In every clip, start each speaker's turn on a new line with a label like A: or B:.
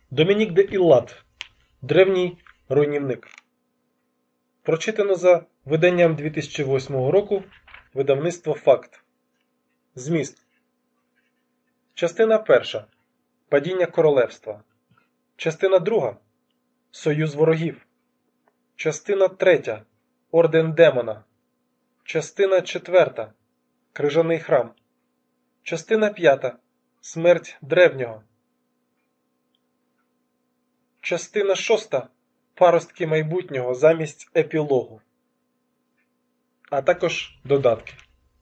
A: Домінік де Іллат. Древній руйнівник. Прочитано за виданням 2008 року видавництво «Факт». Зміст. Частина 1. Падіння королевства. Частина 2. Союз ворогів. Частина 3. Орден Демона. Частина 4. Крижаний храм. Частина 5. Смерть древнього. Частина 6. Паростки майбутнього замість епілогу. А також додатки.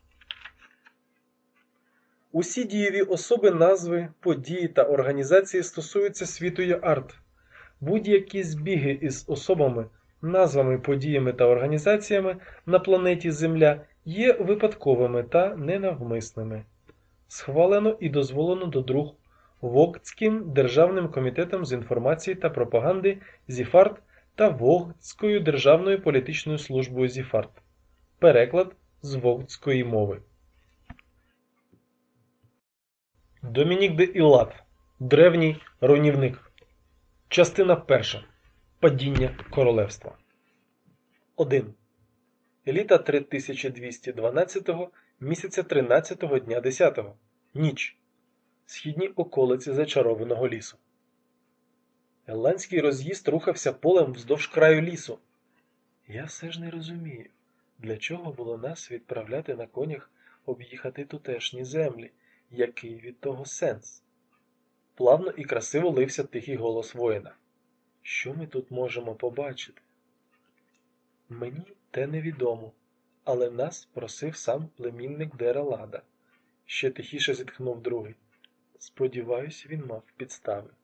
A: Усі дієві особи, назви, події та організації стосуються світу Є-Арт. Будь-які збіги із особами, назвами, подіями та організаціями на планеті Земля є випадковими та ненавмисними. Схвалено і дозволено до друк Вогтським Державним комітетом з інформації та пропаганди ЗІФАРТ та Вогтською Державною політичною службою ЗІФАРТ. Переклад з вогтської мови. Домінік де Іллат. Древній руйнівник. Частина 1. Падіння королевства. 1. Літа 3212-го, місяця 13-го, дня 10-го. Ніч. Східні околиці зачарованого лісу. Еландський роз'їзд рухався полем вздовж краю лісу. Я все ж не розумію, для чого було нас відправляти на конях об'їхати тутешні землі, який від того сенс? Плавно і красиво лився тихий голос воїна. Що ми тут можемо побачити? Мені те невідомо, але нас просив сам племінник Дералада. Ще тихіше зітхнув другий. Сподіваюсь, він мав підстави.